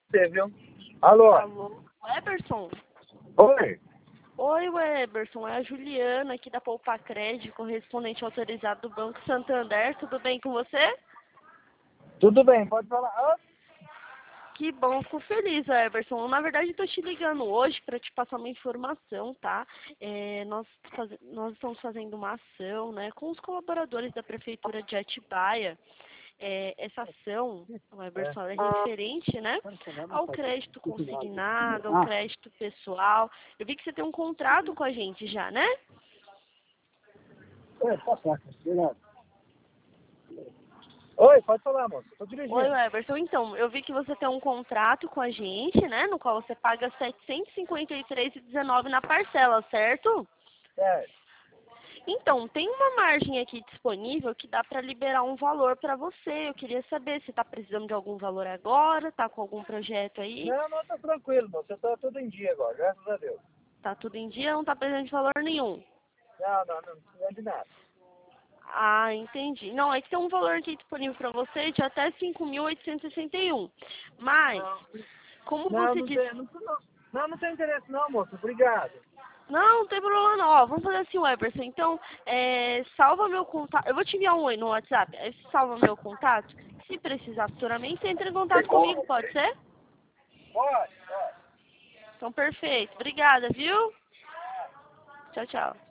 você, viu? Alô? Alô, Weberson? Oi? Oi, Weberson, é a Juliana aqui da Poupa Crédito, correspondente autorizado do Banco Santander. Tudo bem com você? Tudo bem, pode falar. Ah, Que bom, fico feliz, Weberson. Na verdade, estou te ligando hoje para te passar uma informação, tá? Nós estamos fazendo uma ação, né, com os colaboradores da Prefeitura de Atibaia. Essa ação, Weberson, ela é referente, né, ao crédito consignado, ao crédito pessoal. Eu vi que você tem um contrato com a gente já, né? Oi, pode falar, moço. Tô Oi, dirigindo. Weberson. Então, eu vi que você tem um contrato com a gente, né, no qual você paga R$ 753,19 na parcela, certo? Certo. Então, tem uma margem aqui disponível que dá para liberar um valor para você. Eu queria saber se está precisando de algum valor agora, tá com algum projeto aí? Não, tá tranquilo, moço. Eu tô tudo em dia agora, graças a Deus. Tá tudo em dia, não tá precisando de valor nenhum. Não precisa de nada. Ah, entendi. Não, é que tem um valor aqui disponível para você de até 5.861. Mas, Não, como não, você não disse... tem, não tem interesse não, moço. Obrigado. Não, não tem problema não. Ó, vamos fazer assim, Weberson. Então, salva meu contato. Eu vou te enviar um oi no WhatsApp. Aí você salva meu contato. Se precisar futuramente, você entra em contato comigo, pode ser? Pode. Então, perfeito. Obrigada, viu? Tchau, tchau.